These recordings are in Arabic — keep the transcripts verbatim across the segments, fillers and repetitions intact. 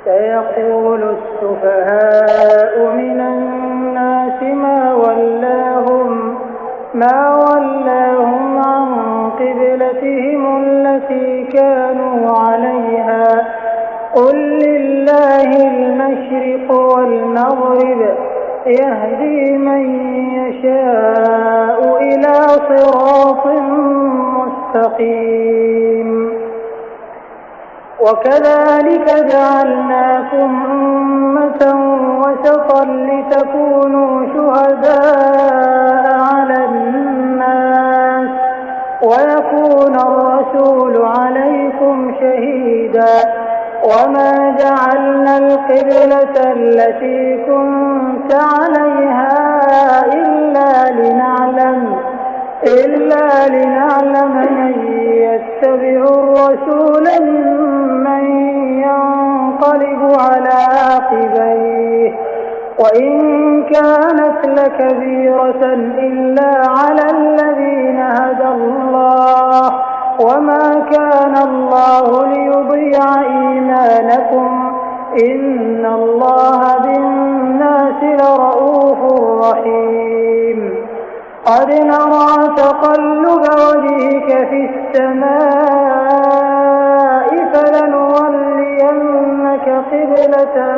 سيقول السفهاء من الناس ما ولاهم ما ولاهم عن قبلتهم التي كانوا عليها قل لله المشرق والمغرب يهدي من يشاء إلى صراط مستقيم. وكذلك جعلناكم أمة وسطا لتكونوا شهداء على الناس ويكون الرسول عليكم شهيدا وما جعلنا القبلة التي كنت عليها إلا لنعلم إلا لنعلم من يتبع الرسول ممن ينقلب على عقبيه وإن كانت لكبيرة إلا على الذين هدى الله وما كان الله ليضيع إيمانكم إن الله بالناس لرؤوف رحيم. قد نرى تقلب وجهك في السماء فلنولينك قبلة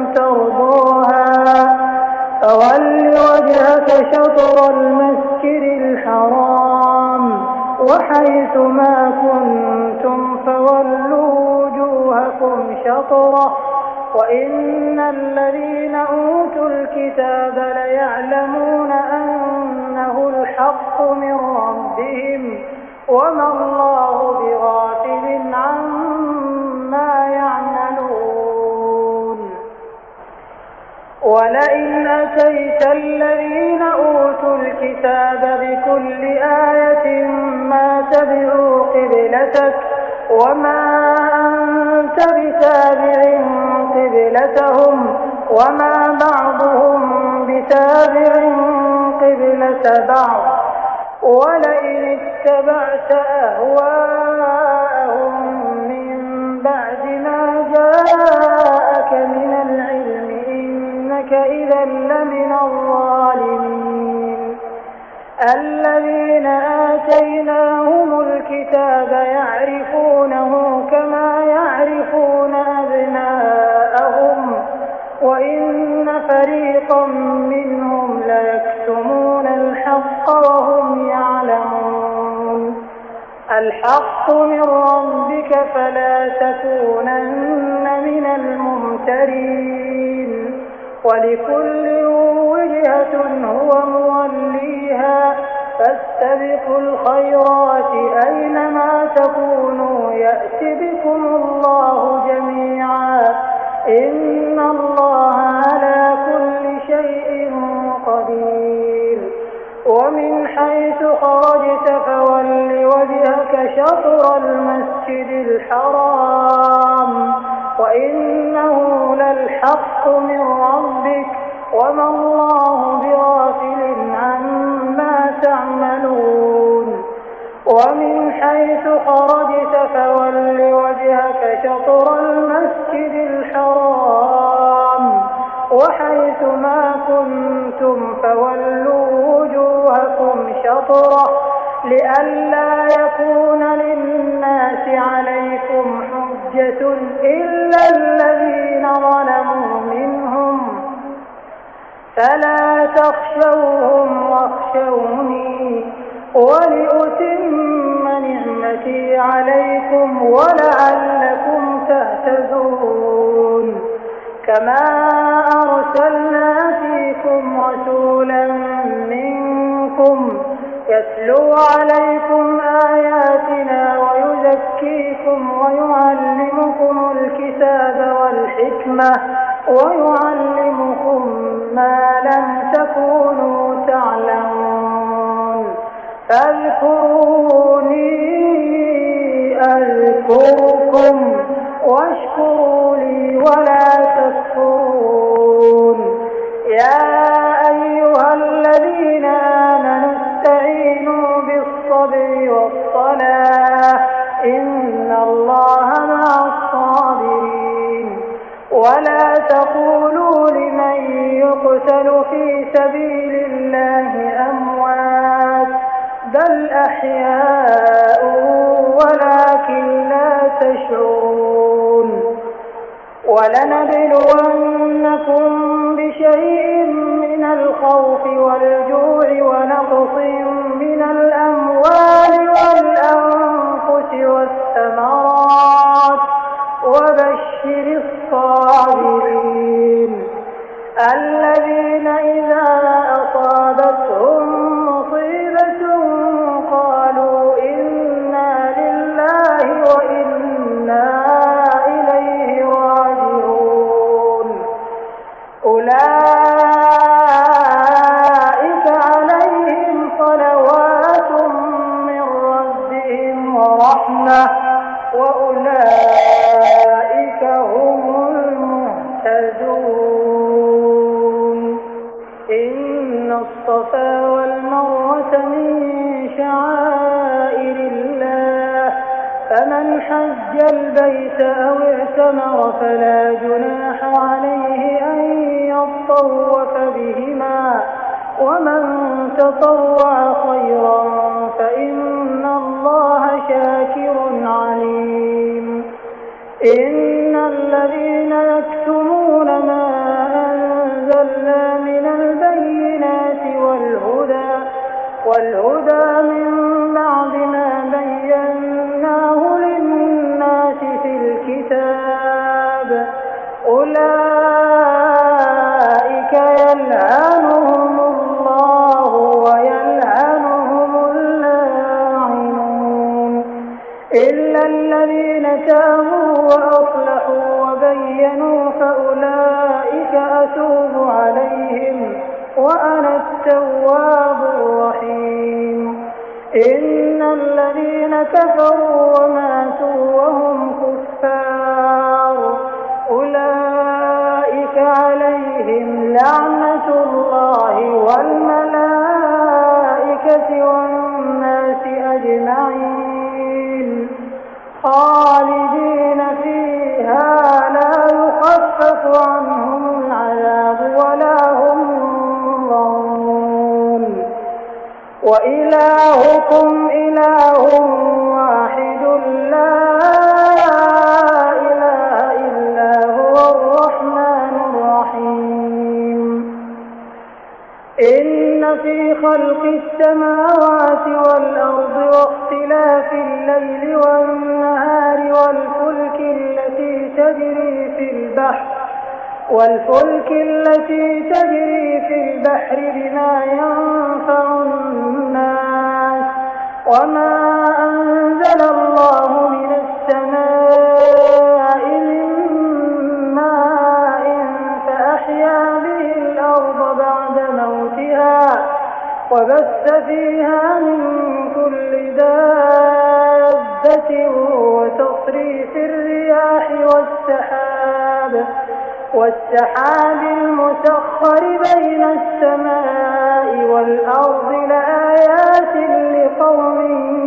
ترضاها فول وجهك شطر المسجد الحرام وحيث ما كنتم فولوا وجوهكم شطره وإن الذين أوتوا الكتاب ليعلمون أنه الحق من ربهم وما الله بغافل عما يعملون. ولئن أتيت الذين أوتوا الكتاب بكل آية ما تبعوا قبلتك وما أنت بتابع قبلتهم وما بعضهم بتابع قبلة بعض ولئن اتبعت أهواءهم من بعد ما جاءك من العلم إنك إذا لمن الظالمين. الذين آتيناهم الكتاب يعرفونه كما يعرفون أبناءهم وإن فريقا منهم ليكتمون الحق وهم يعلمون. الحق من ربك فلا تكونن من الممترين ولكل وجهة هو موليها فاستبقوا الخيرات أينما تكونوا يأت بكم الله جميعا إن الله على كل شيء قدير. ومن حيث خرجت فول وجهك شطر المسجد الحرام وإنه للحق من ربك وما الله بغافل عما تعملون. ومن حيث خرجت فول وجهك شطر المسجد الحرام وحيث ما كنتم فولوا وجوهكم شطره لئلا يكون للناس عليكم حجة إلا الذين ظلموا منهم فلا تخشوهم واخشوني ولأتم نعمتي عليكم ولعلكم تهتدون. كما أرسلنا فيكم رسولا منكم يتلو عليكم آياتنا ويزكيكم ويعلمكم الكتاب والحكمة ويعلمكم ما لم تكونوا تعلمون. فاذكروني أذكركم واشكروا لي ولا تكفرون. يا أيها الذين آمنوا استعينوا بالصبر والصلاة إن الله مع الصابرين. ولا تقولوا لمن يقتل في سبيل الله أموات بل أحياء ولكن لا تشعرون ولنبلونكم بشيء من الخوف والجوع ونقص من الأموال والأنفس والثمرات وبشر الصابرين الذين إذا أصابتهم مصيبة قالوا إنا لله وإنا إليه راجعون أولئك عليهم صلوات من ربهم ورحمة وأولئك هم المهتدون إن الصفا والمروة من شعائر الله فمن حج البيت أو اعتمر فلا جناح عليه أن يطوف بهما ومن تطوع خيرا فإن الله شاكر عليم إن الذين يكتمون ما أنزلنا من البينات والهدى والهدى من بعد ما بيناه للناس في الكتاب أولئك يلعنهم الله ويلعنهم اللاعنون إلا الذين تابوا وأصلحوا وبينوا فأولئك أتوب عليهم وأنا التواب الرحيم إن الذين كفروا وماتوا وهم كفار أولئك عليهم لعنة الله والملائكة والناس أجمعين خالدين فيها لا يخفف عنهم العذاب ولا هم ينظرون وإلهكم إله واحد لا إله إلا هو الرحمن الرحيم إن في خلق السماوات والأرض واختلاف الليل والنهار والفلك التي تجري في البحر والفلك التي تجري في البحر بما ينفع الناس وما أنزل الله من السماء من ماء فأحيا به الأرض بعد موتها وبث فيها من كل دابة وتصريف الرياح والسحاب والسحاب المسخر بين السماء والأرض لآيات لقوم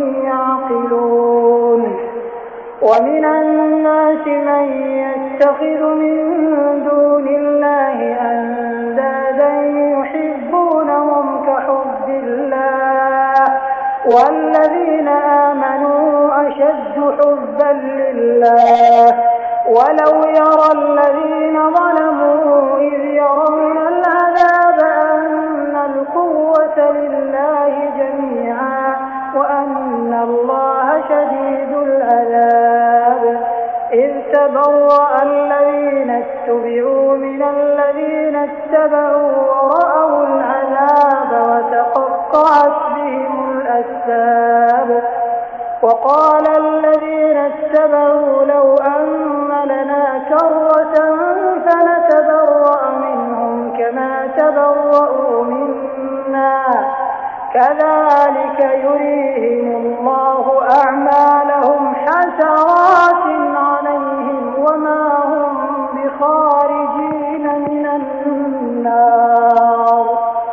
يعقلون ومن الناس من يتخذ من دون الله أندادا يحبونهم كحب الله والذين آمنوا أشد حبا لله ولو يرى الذين ظلموا إذ يرون العذاب أن القوة لله جميعا وأن الله شديد العذاب إذ تبرأ الذين اتبعوا من الذين اتبعوا ورأوا العذاب وتقطعت بهم الأسباب وقال الذين اتبعوا لو أن لنا كرة فنتبرأ منهم كما تبرأوا منا كذلك يريهم الله أعمالهم حسرات عليهم وما هم بخارجين من النار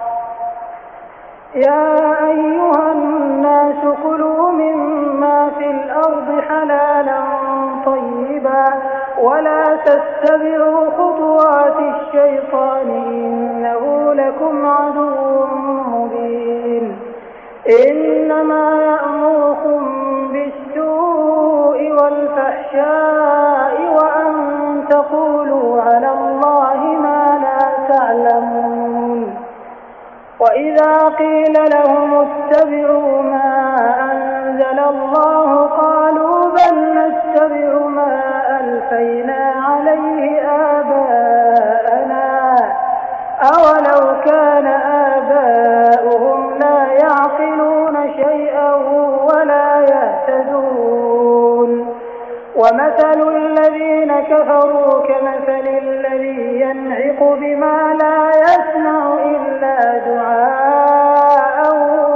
يا أيها الناس كلوا مما في الأرض حلالا طيبا ولا تسرفوا تتبعوا خطوات الشيطان إنه لكم عدو مبين إنما يأمركم بالسوء والفحشاء وأن تقولوا على الله ما لا تعلمون وإذا قيل لهم اتبعوا ما أنزل الله قالوا بل نتبع ما ألفينا عليه آباءنا أولو كان آباؤهم لا يعقلون شيئا ولا يهتدون ومثل الذين كفروا كمثل الذي ينعق بما لا يسمع إلا دعاء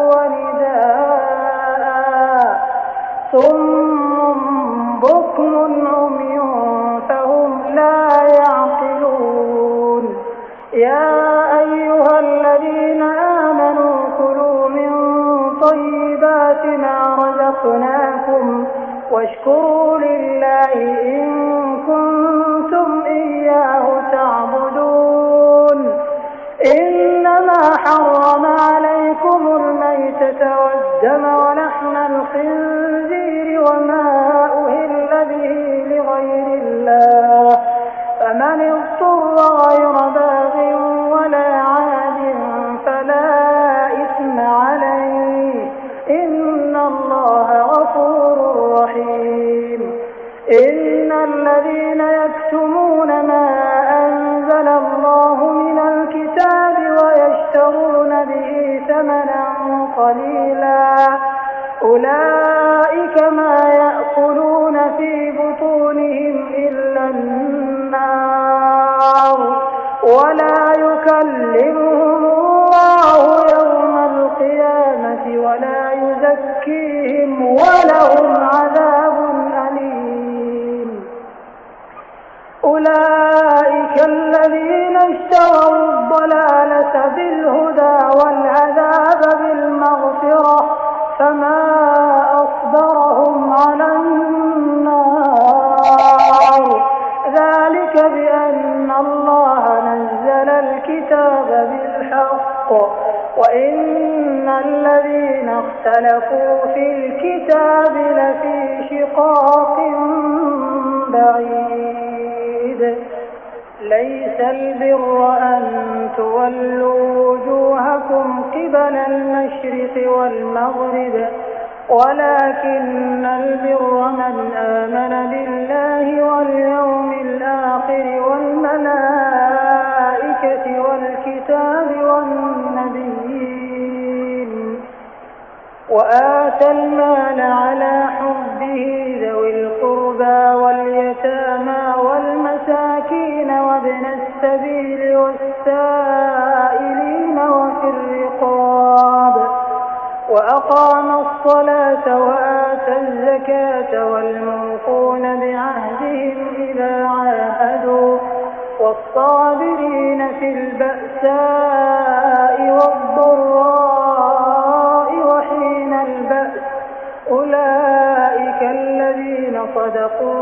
ونداء ثم بكم عمي فهم لا يعقلون يا أيها الذين آمنوا كلوا من طيبات ما رزقناكم واشكروا لله إن كنتم إياه تعبدون إنما حرم عليكم الميتة والدم ولحم الخنزير وما أهل به لغير الله فمن اضطر غير باغ ولا عاد فلا إثم عليه إن الله غفور رحيم إن الذين يكتمون ما أنزل الله من الكتاب ويشترون به ثمنا قليلا أولئك ما يأكلون في بطونهم إلا النار ولا يكلمهم الله يوم القيامة ولا يزكيهم ولهم عذاب أليم أولئك الذين اشتروا الضلالة بالهدى والعذاب بالمغفرة فما أصبرهم على النار ذلك بأن الله نزل الكتاب بالحق وإن الذين اختلفوا في الكتاب لفي شقاق بعيد ليس البر أن تولوا وجوهكم قبل المشرق والمغرب ولكن البر من آمن بالله واليوم الآخر والملائكة والكتاب والنبيين وآتى المال على حبه ذوي القربى واليتامى والمساكين وابن السبيل والسائلين وفي الرقاب وأقام الصلاة وآتى الزكاة والموفون بعهدهم إذا عاهدوا والصابرين في البأساء والضراء وحين البأس أولئك الذين صدقوا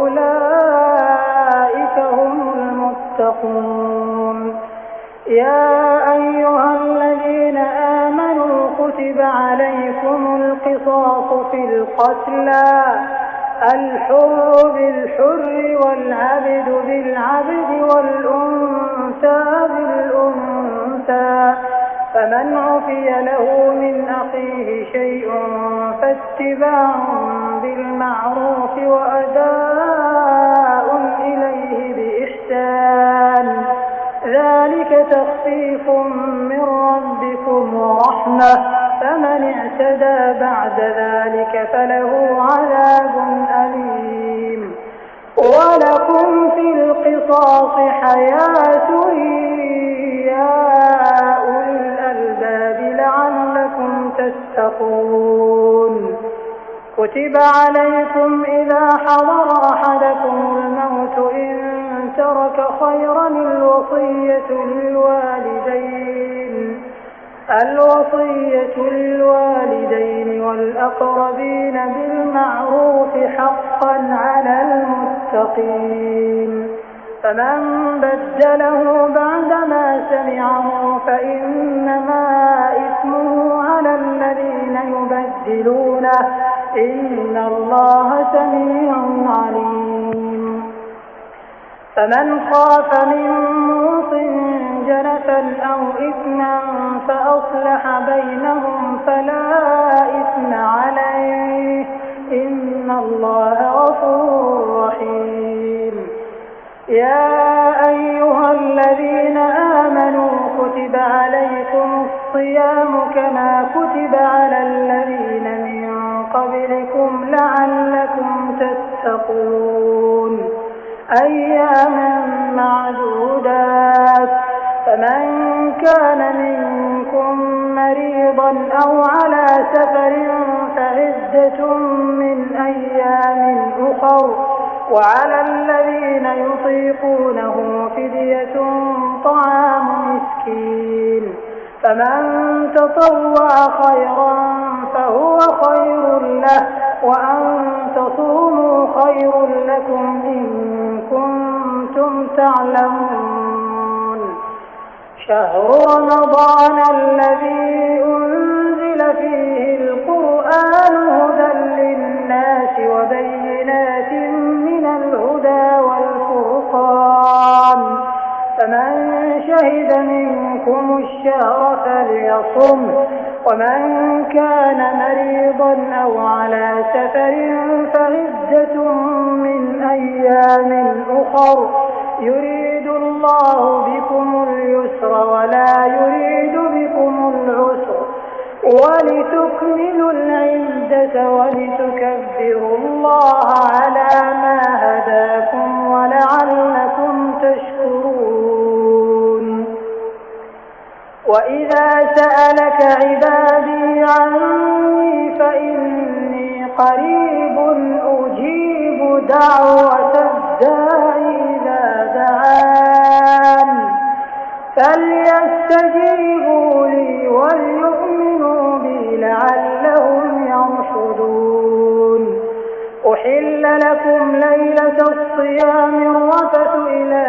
وأولئك هم المتقون يا أيها الذين آمنوا كتب عليكم القصاص في القتلى الحر بالحر والعبد بالعبد والأنثى بالأنثى فمن عفي له من أخيه شيء فاتباع بالمعروف وأداء إليه بإحسان ذلك تخفيف من ربكم ورحمة فمن اعتدى بعد ذلك فله عذاب أليم ولكم في القصاص حياة يا أولي الألباب لعلكم تتقون كتب عليكم إذا حضر أحدكم الموت إن ترك خيرا الوصية للوالدين الوصية للوالدين والأقربين بالمعروف حقا على المتقين فمن بدله بعدما سمعه فإنما إثمه على الذين يبدلونه إن الله سميع عليم. فمن خاف من موص جنفا أو إثما فأصلح بينهم فلا إثم عليه إن الله غفور رحيم. يا أيها الذين آمنوا كتب عليكم الصيام كما كتب على الذين من قبلكم لعلكم تتقون أياما معدودات. فمن كان منكم مريضا أو على سفر فعدة من أيام أخر وعلى الذين يطيقونه فدية طعام مسكين فمن تطوع خيرا فهو خير له وأن تصوموا خير لكم إن كنتم تعلمون. شهر رمضان الذي أنزل فيه القرآن هدى للناس وبينات من الهدى والفرقان فمن شهد منكم الشهر فليصم ومن كان مريضا أو على سفر فعدة من أيام أخر يريد الله بكم اليسر ولا يريد بكم العسر ولتكملوا العدة ولتكبروا الله على ما هداكم ولعلكم تشكرون. وإذا سألك عبادي عني فإني قريب أجيب دعوة الداعي إذا دعان فليستجيبوا لي وليؤمنوا بي لعلهم يرشدون. أحل لكم ليلة الصيام الرفث إلى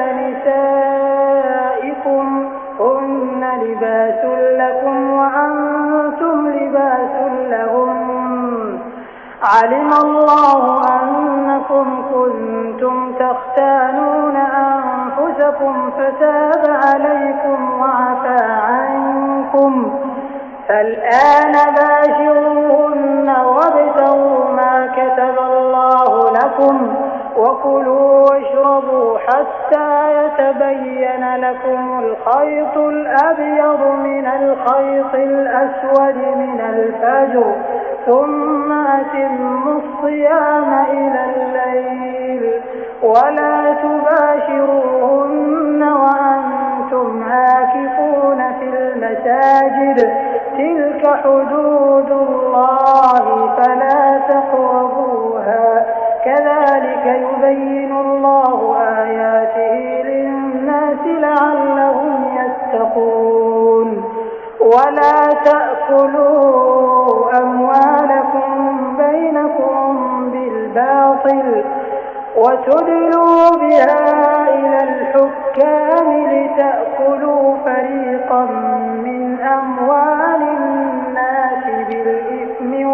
نسائكم هن لباس لكم وأنتم لباس لهم علم الله أنكم كنتم تختانون أنفسكم فتاب عليكم وعفى عنكم فالآن باشروهن وابتغوا ما كتب الله لكم وكلوا واشربوا حتى يتبين لكم الخيط الأبيض من الخيط الأسود من الفجر ثم أتموا الصيام إلى الليل ولا تباشروهن وأنتم عاكفون في المساجد تلك حدود الله فلا تقربوها كذلك يبين الله آياته للناس لعلهم يتقون. ولا تأكلوا أموالكم بينكم بالباطل وتدلوا بها إلى الحكام لتأكلوا فريقا من أموال الناس بالإثم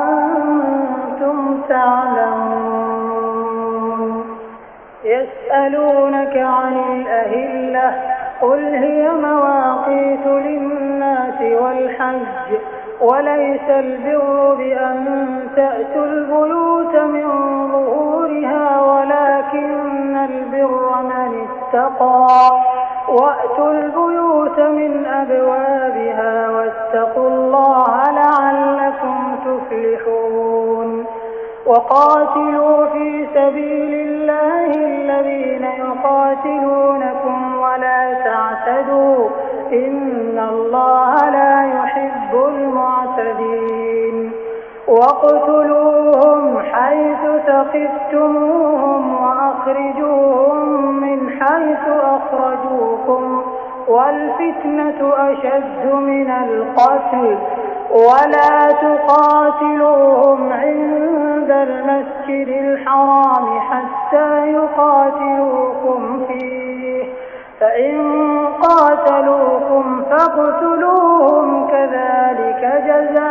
وأنتم تعلمون. يسألونك عن الأهلة قل هي مواقيت للناس والحج وليس البر بأن تأتوا البيوت من ظهورها ولكن البر من اتقى وأتوا البيوت من أبوابها واتقوا الله لعلكم تفلحون. وقاتلوا في سبيل الله الذين يقاتلونكم ولا تعتدوا إن الله لا يحب المعتدين. واقتلوهم حيث ثقفتموهم وأخرجوهم من حيث أخرجوكم والفتنة أشد من القتل ولا تقاتلوهم عند المسجد الحرام حتى حتى يقاتلوكم فيه، فإن قاتلوكم فاقتلوهم، كذلك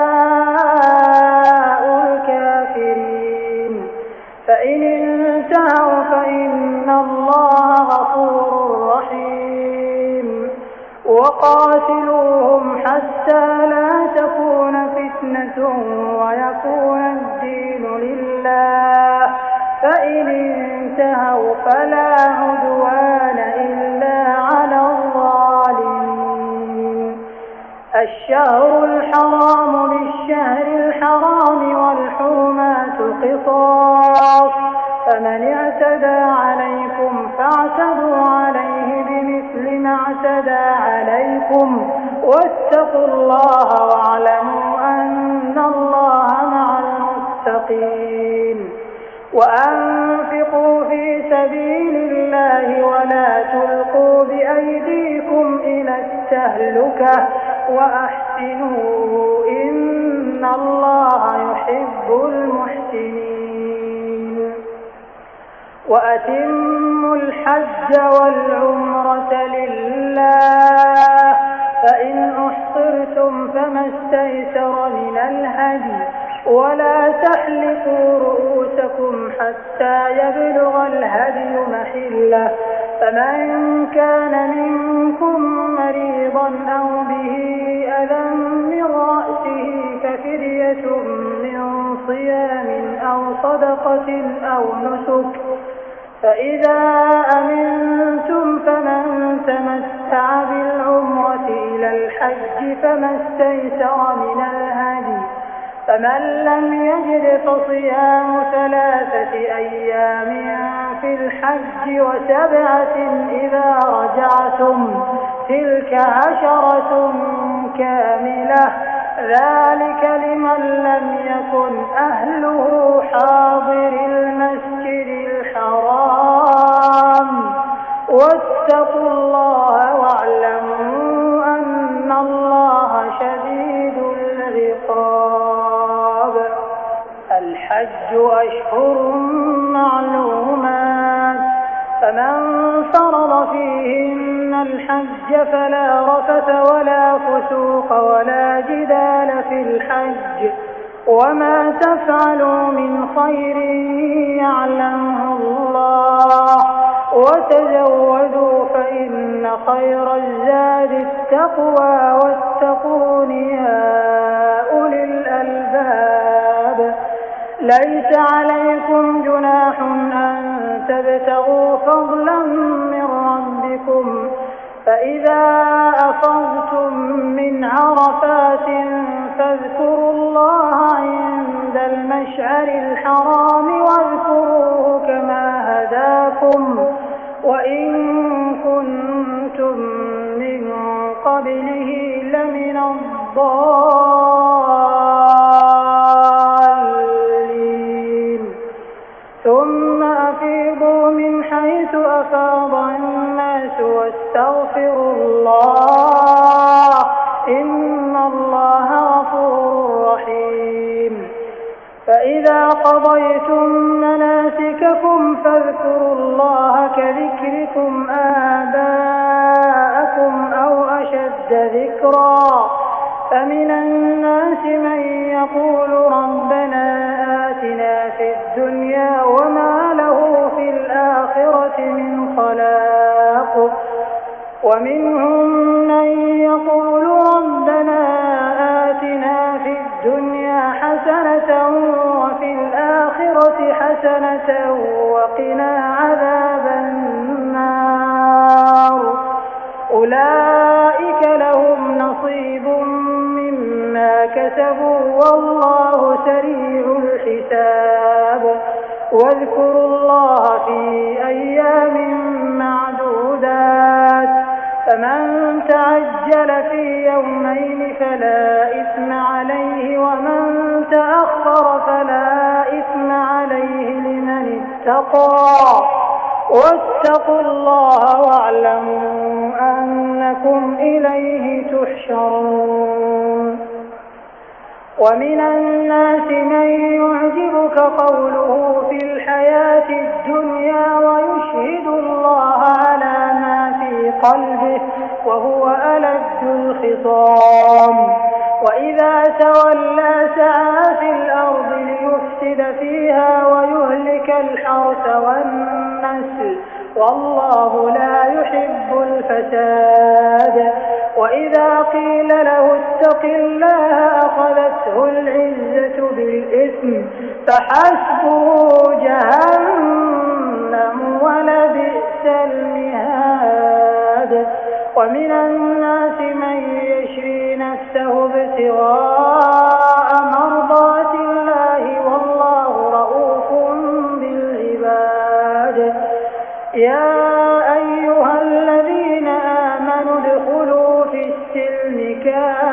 جزاء الكافرين. فإن انتهوا فإن الله غفور رحيم. وقاتلوهم حتى لا تكون فتنة ويكون الدين لله، فإن انتهوا فلا عدوان إلا على الظالمين. الشهر الحرام بالشهر الحرام والحرمات قصاص، فمن اعتدى عليكم فاعتدوا عليه بمثل ما اعتدى عليكم، واتقوا الله واعلموا أن الله مع المتقين. وأنفقوا في سبيل الله ولا تلقوا بأيديكم إلى التهلكة وأحسنوا إن الله يحب المحسنين. وأتموا الحج والعمرة لله، فإن أحصرتم فما استيسر من الهدي، ولا تحلقوا رؤوسكم حتى يبلغ الهدي محله، فمن كان منكم مريضا أو به أذى من رأسه ففدية من صيام أو صدقة أو نسك، فإذا أمنتم فمن تمتع بالعمرة إلى الحج فما استيسر من الهدي، فمن لم يجد فصيام ثلاثة أيام في الحج وسبعة إذا رجعتم، تلك عشرة كاملة، ذلك لمن لم يكن أهله حاضر المسجد الحرام. واتقوا الله واعلموا أن الله شديد العقاب. الحج أشهر معلومات، فمن فرض فيهن الحج فلا رفث ولا فسوق ولا جدال في الحج، وما تفعلوا من خير يعلمه الله، وتزودوا فإن خير الزاد التقوى، واتقون يا أولي الألباب. ليس عليكم جناح أن تبتغوا فضلا من ربكم، فإذا أفضتم من عرفات فاذكروا الله عند المشعر الحرام واذكروه كما هداكم، وإن كنتم من قبله لمن الضالين. ثم أفيضوا من حيث أفاض الناس واستغفروا الله، إن الله غفور رحيم. فإذا قضيتم مناسككم فاذكروا الله كذكركم آباءكم أو أشد ذكرا. فمن الناس من يقول ربنا آتنا في الدنيا وما له في الآخرة من خلاق، ومنهم من يقول ربنا آتنا في الدنيا حسنة وفي الآخرة حسنة وقنا عذاب النار. أولئك لهم نصيب مما كسبوا والله سريع الحساب. واذكروا الله في أيام معدودات، فمن تعجل في يومين فلا إثم عليه، ومن تأخر فلا إثم عليه لمن اتقى. واتقوا الله واعلموا أنكم إليه تحشرون. ومن الناس من يعجبك قوله في الحياة الحياة الدنيا ويشهد الله على ما في قلبه وهو ألد الخصام. وإذا تولى سعى في الأرض ليفسد فيها ويهلك الحرث والنسل والله لا يحب الفساد. وإذا قيل له اتق الله أخذته العزة بالإثم فحسبه جهنم ولبئس المهاد. ومن الناس من يشري نفسه ابتغاء مرضات الله والله رؤوف بالعباد. يا أيها الذين آمنوا ادخلوا في السلم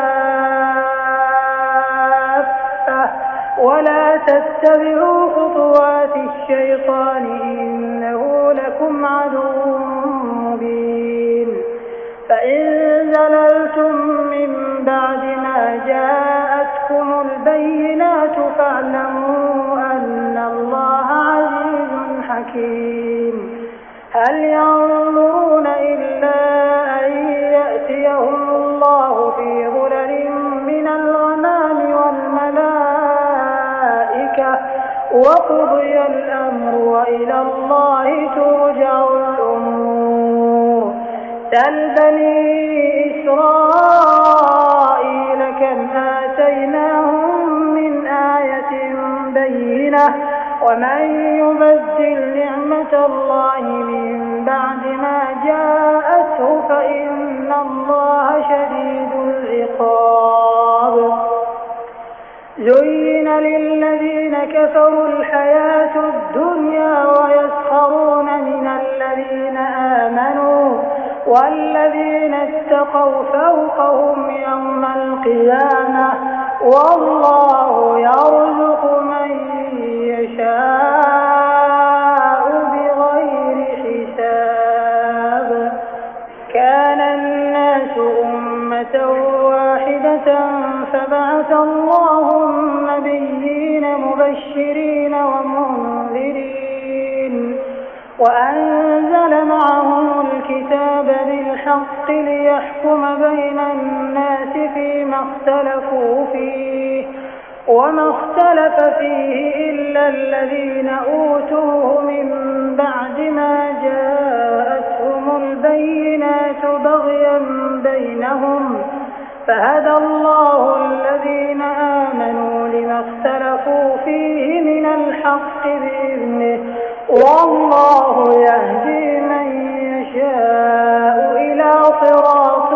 كافة ولا تتبعوا خطوات الشيطان إنه لكم عدو مبين. فإن زللتم من بعد ما جاءتكم البينات فاعلموا أن الله عزيز حكيم. هل ينظرون إلا أن يأتيهم الله في ظلل من الغمام والملائكة وقضي الأمر وإلى الله ترجع الأمور. سل بني إسرائيل كم آتيناهم من آية بينة ومن يبدل نعمة الله من بعد ما جاءته فإن الله شديد العقاب. زين للذين كفروا الحياة الدنيا ويسخرون من الذين آمنوا والذين اتقوا فوقهم يوم القيامة والله يرزق من يشاء بغير حساب. كان الناس أمة واحدة فبعث الله النبيين مبشرين ومنذرين وأنزل معهم الكتاب بالحق ليحكم بين الناس فيما اختلفوا فيه وما اختلف فيه إلا الذين أوتوه من بعد ما جاءتهم البينات بغيا بينهم فهدى الله الذين آمنوا لما اختلفوا فيه من الحق بإذنه والله يهدي من يشاء إلى صراط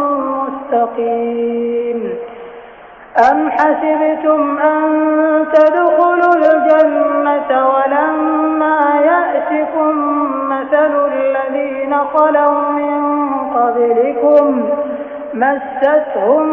مستقيم. أم حسبتم أن تدخلوا الجنة ولما يأتكم مثل الذين خلوا من قبلكم مستهم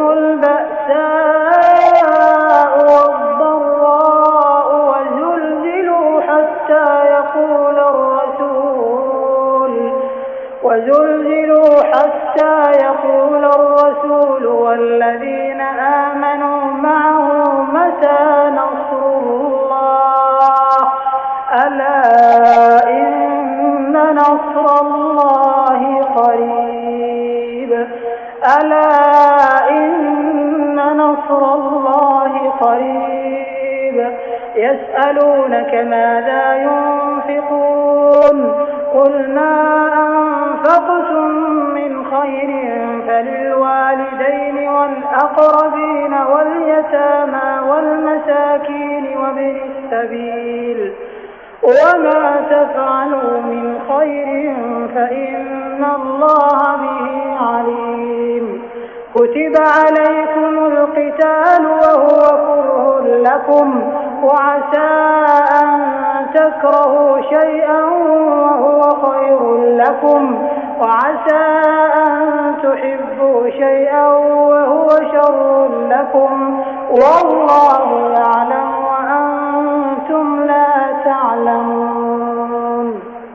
البأساء والضراء وزلزلوا حتى يقول الرسول وزلزلوا حتى يقول الرسول والذين آمنوا معه متى نصر الله ألا إن نصر الله قريب ألا إن نصر الله قريب. يسألونك ماذا ينفقون قل ما أنفقتم من خير فللوالدين والأقربين واليتامى والمساكين وابن السبيل وما تفعلوا من خير فإن الله به عليم. كتب عليكم القتال وهو كره لكم وعسى أن تكرهوا شيئا وهو خير لكم وعسى أن تحبوا شيئا وهو شر لكم والله يعلم وأنتم لا تعلمون.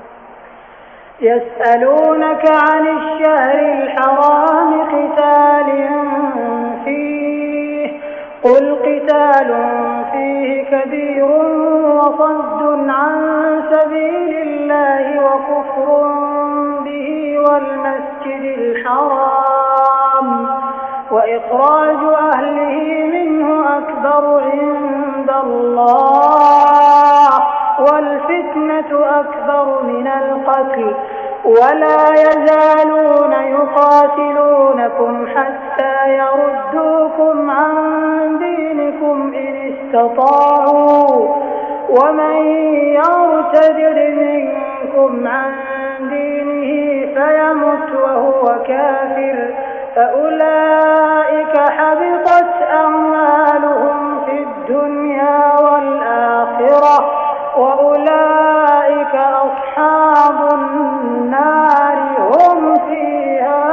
يسألونك عن الشهر الحرام قتال فيه قل قتال فيه كبير وصد عن سبيل الله وكفر به والمسجد الحرام وإخراج أهله منه أكبر عند الله والفتنة أكبر من القتل ولا يزالون يقاتلونكم حتى يردوكم عن دينكم إن استطاعوا ومن يرتد منكم عن دينه فيمت وهو كافر فأولئك حبطت أعمالهم في الدنيا والآخرة وأولئك أصحاب النار هم فيها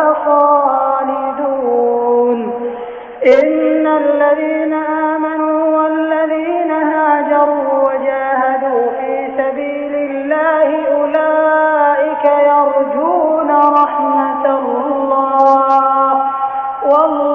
خالدون إن الذين آمنوا والذين هاجروا وجاهدوا في سبيل الله أولئك يرجون رحمة الله والله